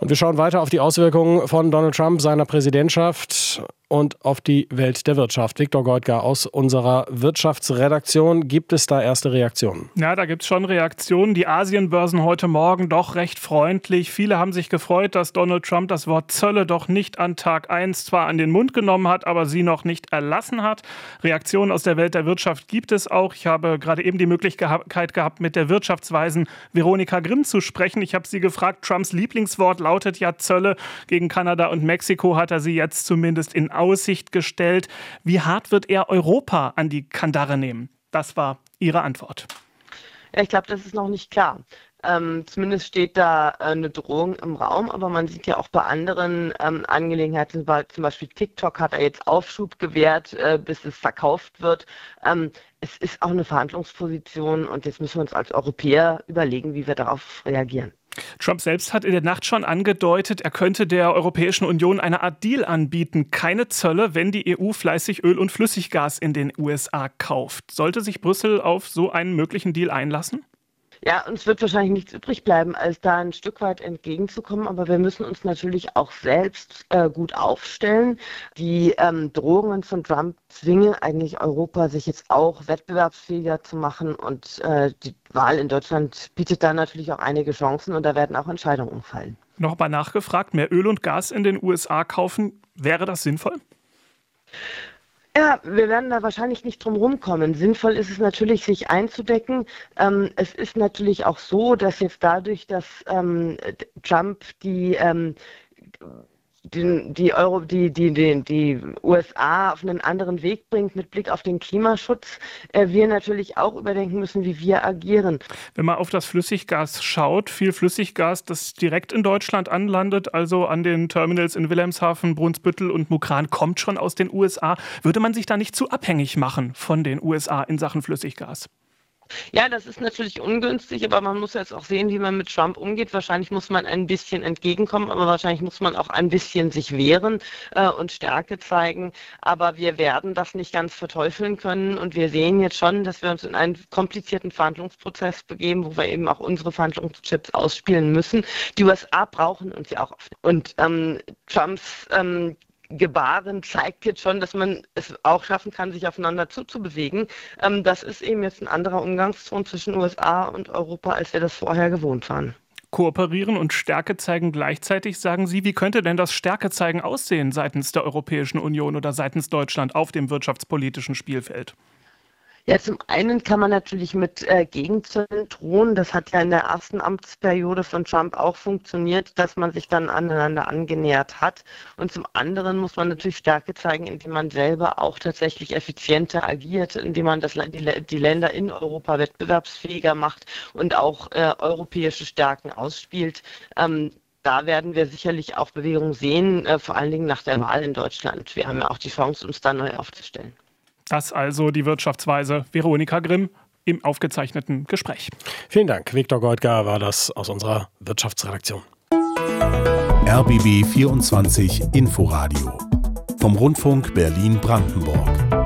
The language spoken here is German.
Und wir schauen weiter auf die Auswirkungen von Donald Trump, seiner Präsidentschaft und auf die Welt der Wirtschaft. Viktor Goldgar aus unserer Wirtschaftsredaktion. Gibt es da erste Reaktionen? Ja, da gibt es schon Reaktionen. Die Asienbörsen heute Morgen doch recht freundlich. Viele haben sich gefreut, dass Donald Trump das Wort Zölle doch nicht an Tag 1 zwar an den Mund genommen hat, aber sie noch nicht erlassen hat. Reaktionen aus der Welt der Wirtschaft gibt es auch. Ich habe gerade eben die Möglichkeit gehabt, mit der Wirtschaftsweisen Veronika Grimm zu sprechen. Ich habe sie gefragt, Trumps Lieblingswort lautet ja Zölle. Gegen Kanada und Mexiko hat er sie jetzt zumindest in Aussicht gestellt. Wie hart wird er Europa an die Kandare nehmen? Das war ihre Antwort. Ja, ich glaube, das ist noch nicht klar. Zumindest steht da eine Drohung im Raum, aber man sieht ja auch bei anderen Angelegenheiten, zum Beispiel TikTok hat er jetzt Aufschub gewährt, bis es verkauft wird. Es ist auch eine Verhandlungsposition und jetzt müssen wir uns als Europäer überlegen, wie wir darauf reagieren. Trump selbst hat in der Nacht schon angedeutet, er könnte der Europäischen Union eine Art Deal anbieten. Keine Zölle, wenn die EU fleißig Öl und Flüssiggas in den USA kauft. Sollte sich Brüssel auf so einen möglichen Deal einlassen? Ja, uns wird wahrscheinlich nichts übrig bleiben, als da ein Stück weit entgegenzukommen. Aber wir müssen uns natürlich auch selbst gut aufstellen. Die Drohungen von Trump zwingen eigentlich Europa, sich jetzt auch wettbewerbsfähiger zu machen. Und die Wahl in Deutschland bietet da natürlich auch einige Chancen und da werden auch Entscheidungen fallen. Noch mal nachgefragt, mehr Öl und Gas in den USA kaufen, wäre das sinnvoll? Ja, wir werden da wahrscheinlich nicht drum rumkommen. Sinnvoll ist es natürlich, sich einzudecken. Es ist natürlich auch so, dass jetzt dadurch, dass Trump die USA auf einen anderen Weg bringt mit Blick auf den Klimaschutz, wir natürlich auch überdenken müssen, wie wir agieren. Wenn man auf das Flüssiggas schaut, viel Flüssiggas, das direkt in Deutschland anlandet, also an den Terminals in Wilhelmshaven, Brunsbüttel und Mukran, kommt schon aus den USA. Würde man sich da nicht zu abhängig machen von den USA in Sachen Flüssiggas? Ja, das ist natürlich ungünstig, aber man muss jetzt auch sehen, wie man mit Trump umgeht. Wahrscheinlich muss man ein bisschen entgegenkommen, aber wahrscheinlich muss man auch ein bisschen sich wehren und Stärke zeigen. Aber wir werden das nicht ganz verteufeln können und wir sehen jetzt schon, dass wir uns in einen komplizierten Verhandlungsprozess begeben, wo wir eben auch unsere Verhandlungschips ausspielen müssen. Die USA brauchen uns ja auch oft. Und Trumps Gebaren zeigt jetzt schon, dass man es auch schaffen kann, sich aufeinander zuzubewegen. Das ist eben jetzt ein anderer Umgangston zwischen USA und Europa, als wir das vorher gewohnt waren. Kooperieren und Stärke zeigen gleichzeitig, sagen Sie. Wie könnte denn das Stärke zeigen aussehen seitens der Europäischen Union oder seitens Deutschland auf dem wirtschaftspolitischen Spielfeld? Ja, zum einen kann man natürlich mit Gegenzöllen drohen. Das hat ja in der ersten Amtsperiode von Trump auch funktioniert, dass man sich dann aneinander angenähert hat. Und zum anderen muss man natürlich Stärke zeigen, indem man selber auch tatsächlich effizienter agiert, indem man die Länder in Europa wettbewerbsfähiger macht und auch europäische Stärken ausspielt. Da werden wir sicherlich auch Bewegungen sehen, vor allen Dingen nach der Wahl in Deutschland. Wir haben ja auch die Chance, uns da neu aufzustellen. Das also die Wirtschaftsweise Veronika Grimm im aufgezeichneten Gespräch. Vielen Dank. Viktor Goldgar war das aus unserer Wirtschaftsredaktion. RBB 24 Inforadio vom Rundfunk Berlin-Brandenburg.